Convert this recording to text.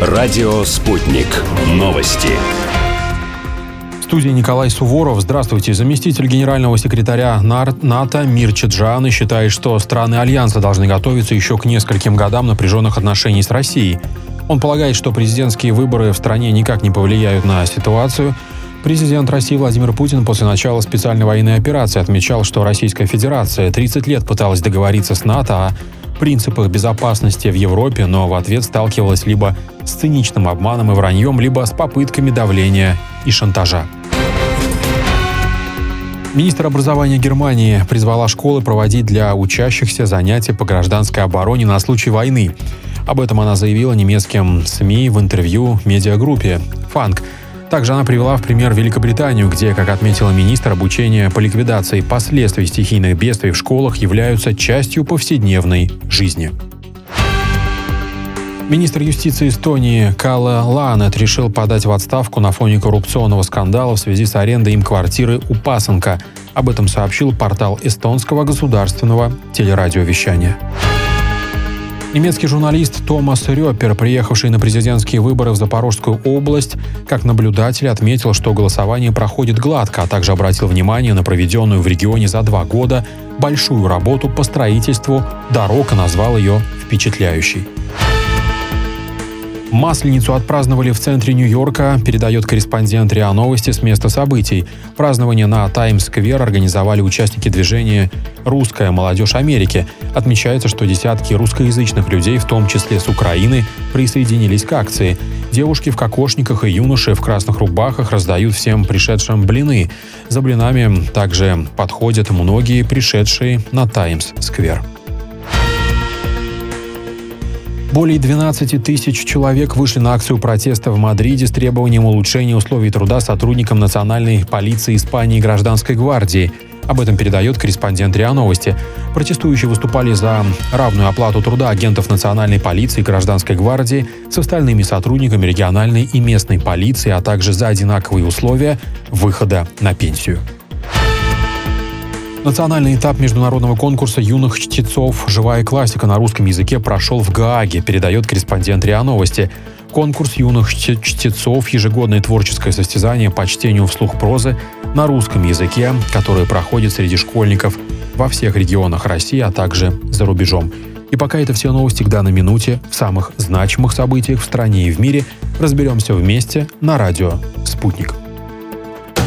Радио «Спутник». Новости. В студии Николай Суворов. Здравствуйте. Заместитель генерального секретаря НАТО Мир Чеджаны считает, что страны Альянса должны готовиться еще к нескольким годам напряженных отношений с Россией. Он полагает, что президентские выборы в стране никак не повлияют на ситуацию. Президент России Владимир Путин после начала специальной военной операции отмечал, что Российская Федерация 30 лет пыталась договориться с НАТО о принципах безопасности в Европе, но в ответ сталкивалась либо с циничным обманом и враньем, либо с попытками давления и шантажа. Министр образования Германии призвала школы проводить для учащихся занятия по гражданской обороне на случай войны. Об этом она заявила немецким СМИ в интервью медиагруппе «Фанк». Также она привела в пример Великобританию, где, как отметила министр, обучение по ликвидации последствий стихийных бедствий в школах являются частью повседневной жизни. Министр юстиции Эстонии Калла Ланет решил подать в отставку на фоне коррупционного скандала в связи с арендой им квартиры у пасынка. Об этом сообщил портал эстонского государственного телерадиовещания. Немецкий журналист Томас Рёпер, приехавший на президентские выборы в Запорожскую область, как наблюдатель отметил, что голосование проходит гладко, а также обратил внимание на проведенную в регионе за 2 года большую работу по строительству дорог и назвал ее впечатляющей. Масленицу отпраздновали в центре Нью-Йорка, передает корреспондент РИА Новости с места событий. Празднование на Таймс-сквер организовали участники движения «Русская молодежь Америки». Отмечается, что десятки русскоязычных людей, в том числе с Украины, присоединились к акции. Девушки в кокошниках и юноши в красных рубахах раздают всем пришедшим блины. За блинами также подходят многие пришедшие на Таймс-сквер. Более 12 тысяч человек вышли на акцию протеста в Мадриде с требованием улучшения условий труда сотрудникам национальной полиции Испании и гражданской гвардии. Об этом передает корреспондент РИА Новости. Протестующие выступали за равную оплату труда агентов национальной полиции и гражданской гвардии с остальными сотрудниками региональной и местной полиции, а также за одинаковые условия выхода на пенсию. Национальный этап международного конкурса юных чтецов «Живая классика» на русском языке прошел в Гааге, передает корреспондент РИА Новости. Конкурс юных чтецов – ежегодное творческое состязание по чтению вслух прозы на русском языке, которое проходит среди школьников во всех регионах России, а также за рубежом. И пока это все новости к данной минуте, в самых значимых событиях в стране и в мире разберемся вместе на радио «Спутник».